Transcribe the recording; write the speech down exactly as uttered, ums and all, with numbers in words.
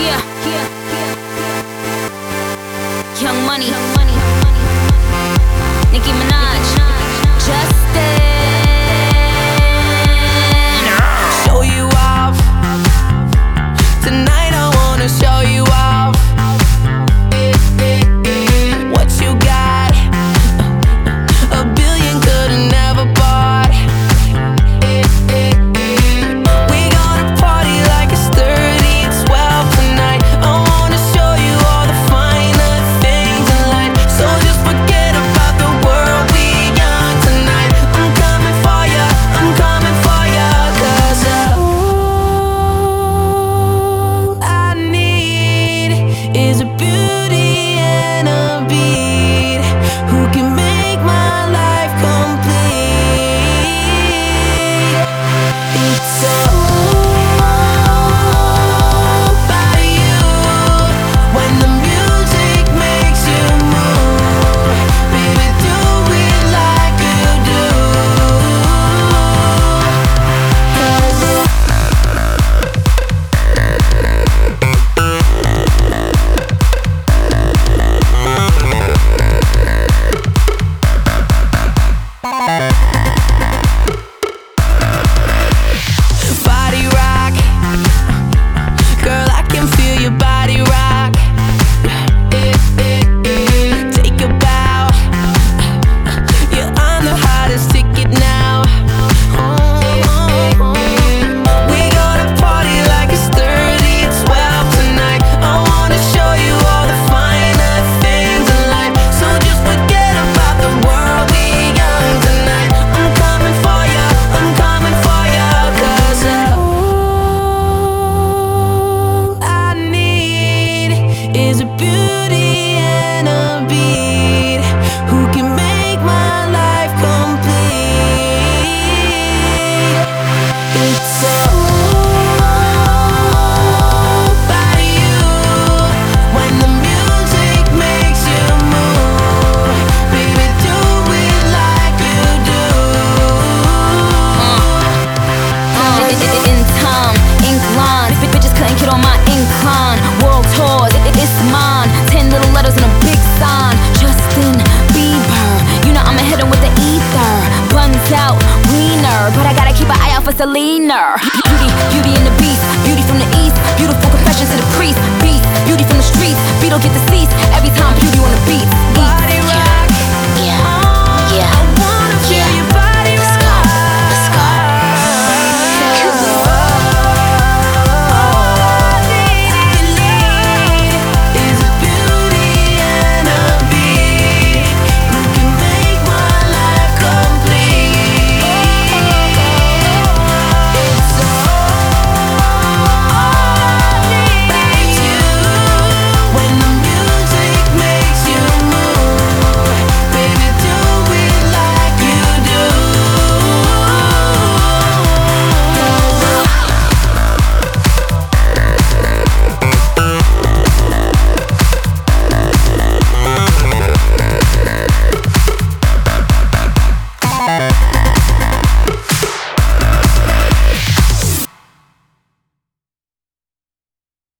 Yeah, yeah, Young Money, Nicki Minaj, Justin. Show you off tonight. I wanna show you off what you got. A billion could've never bought. We gonna party like it's thirty twelve tonight. I wanna show you all the finer things in life. So just forget about the world, we young tonight. I'm coming for ya, I'm coming for ya. Cause all I need is a beauty and a beat who can make my life complete. It's all about you. When the music makes you move, baby, do it like you do. 'Cause body rock, girl, I can feel your body rock. Take a bow, you're on the hottest ticket now. We gonna party like it's thirty twelve tonight. I wanna show you all the finer things in life. So just forget about the world, we young tonight. I'm coming for ya, I'm coming for ya. 'Cause all I need is a beauty and a beat who can make my life complete. It's all about you. When the music makes you move, baby, do it like you do. In time, ink lines, bitches couldn't get on my incline. World tours, it- it's mine. Ten little letters and a big sign. Justin Bieber, you know I'ma hit him with the ether. Buns out, wiener, but I gotta keep an eye out for Selena. Beauty, beauty and the beast, beauty from the east. Beautiful confessions to the priest. Beast, beauty from the streets. Beetle get deceased every time beauty on the beat.